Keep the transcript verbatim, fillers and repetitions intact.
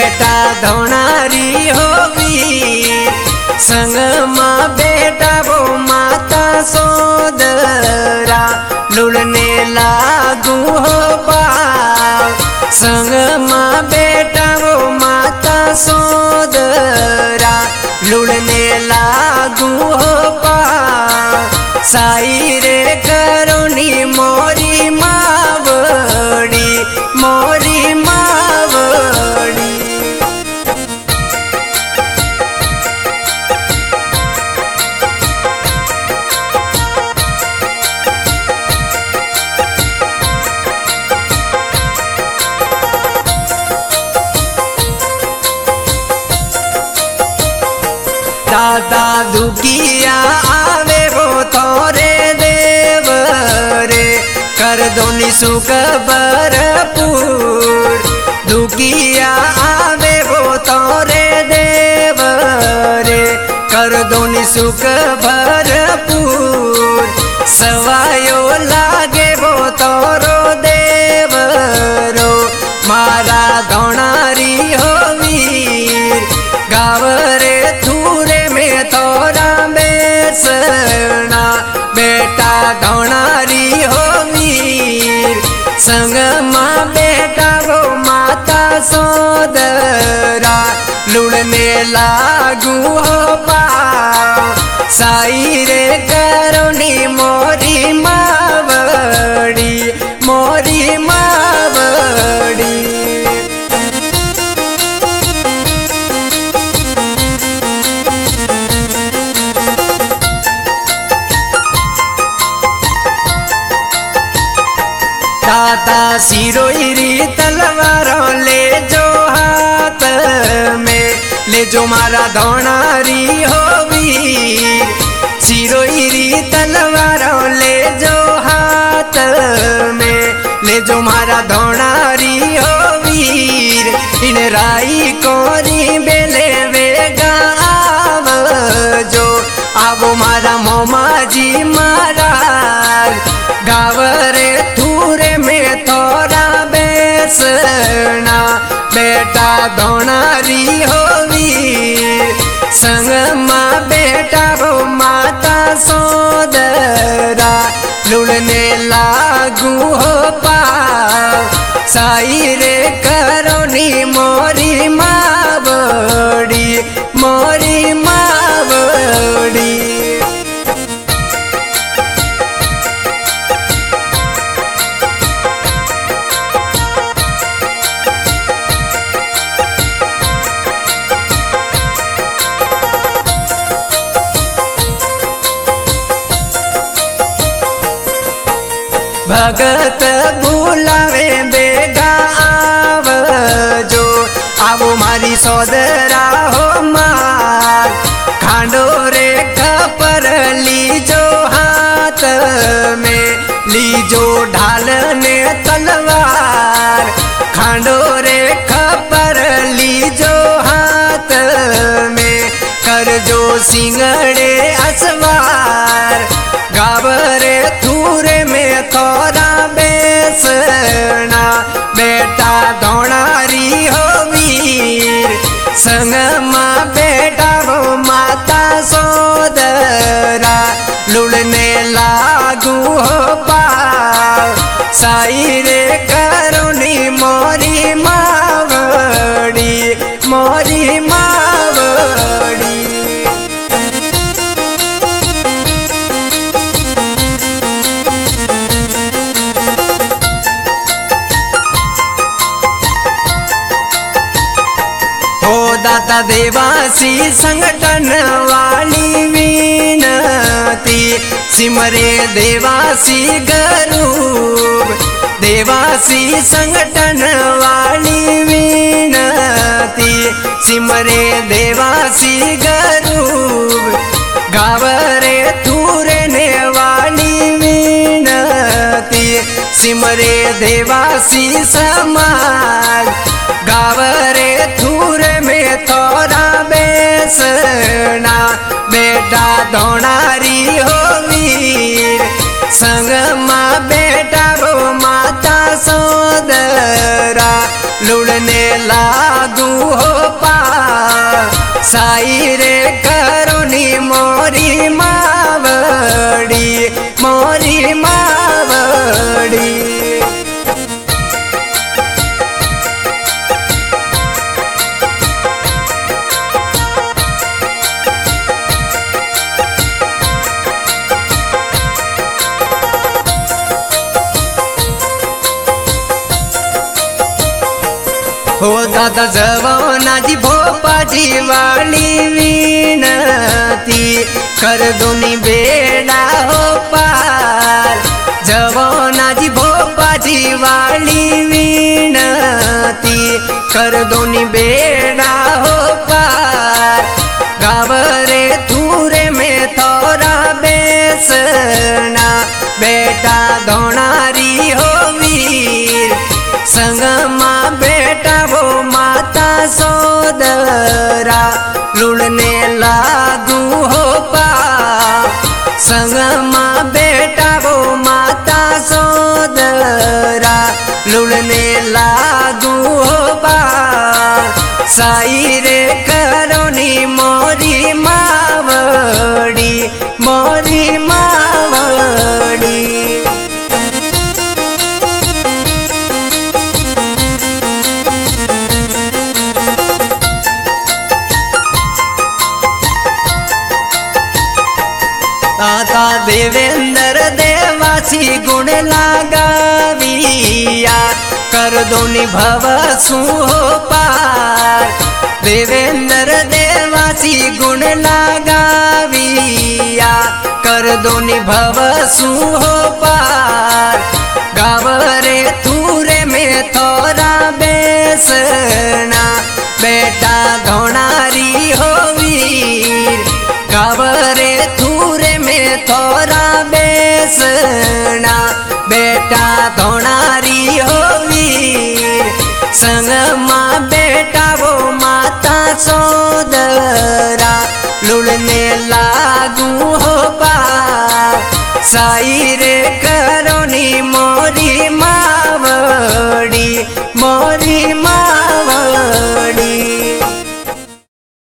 बेटा धोणारी हो वीर, संग माँ बेटा वो माता सोदरा, लुड़ने लागू हो पाव। संग माँ बेटा वो माता सोदरा, लुड़ने लागू हो पाव। साई रे करुणी मोरी मावड़ी, मोरी मावड़ी। दादा दुखिया आवे वो थोरे देव रे, कर दो निसुख भरपूर। दुखिया आवे वो थोरे देव रे, कर दो निसुख भरपूर। सवायो लागे वो तोरो देव रो, मारा धोणारी हो वीर। गावरे थूरे में तोरा बेसना, बेटा धोणारी हो वीर। संग माँ बेटा वो माता सोदरा, लुड़ने लागू हो पाव। साई रे करुणी मोरी मावड़ी, मोरी मावड़ी। दादा सिरोइरी तलवारों ले जो हाथ में, ले जो मारा धोणारी हो वीर। सिरोइरी तलवारों ले जो हाथ में, ले जो मारा धोणारी हो वीर। इन राई कोरी बेले वेगा आव जो, आवो मारा मोमा जी महाराज। गावरे थूरे में थोरा बेसना, बेटा धोणारी हो वीर। संग माँ बेटा वो माता सोदरा, लुड़ने लागू हो पाव। साई रे करुणी मोरी मावड़ी, मोरी मावड़ी। भगत बुलावे बेगा आव जो, आवो मारी सोदरा हो मार। खांडो रे खपर लीजो हाथ में, लीजो ढाल ने तलवार। खांडो रे खपर लीजो हाथ में, कर जो सिंगड़े असवार। गावरे थूरे में थोरा बेसना, बेटा धोणारी हो वीर। संग माँ बेटा वो माता सोदरा, लुड़ने लागू हो पाव। साई रे करुणी मोरी मावड़ी, मोरी मावड़ी। दाता देवासी संगठन वाली विनती, सिमरे देवासी गरूब। देवासी संगठन वाली विनती, सिमरे देवासी गरूब। गावरे थूरे ने वाली विनती, सिमरे देवासी समाज। गावरे थूरे में थोरा बेसना, बेटा धोणारी हो वीर। संग माँ बेटा वो माता सोदरा, सोदरा लुड़ने लागू हो पा साई रे करुणी मोरी मावड़ी मोरी मावड़ी। हो दादा जवानाजी भोपाजी वाली विनती कर दोनी बेड़ा हो पार। जवानाजी भोपाजी वाली विनती कर दोनी बेड़ा हो पार। गावरे थूरे में थोड़ा बेसना बेटा धोनारी हो वीर संग माँ बेटा वो माता सोदरा लुड़ने लागू हो पा संग माँ बेटा वो माता सोदरा लुड़ने लागू हो पा साई रे करुणी मोरी मावड़ी मोरी मावड़ी। दाता देवेंद्र देवासी गुण लगाविया कर दोनी भव सु हो पार। देवेंद्र देवासी गुण लगाविया कर दोनी भव सु हो पार। गावरे थूरे में थोड़ा बेसना बेटा धोनारी हो वीर। गावरे थूरे में थोड़ा बेसना बेटा धोनारी हो वीर संग माँ बेटा वो माता सोदरा लुड़ने ला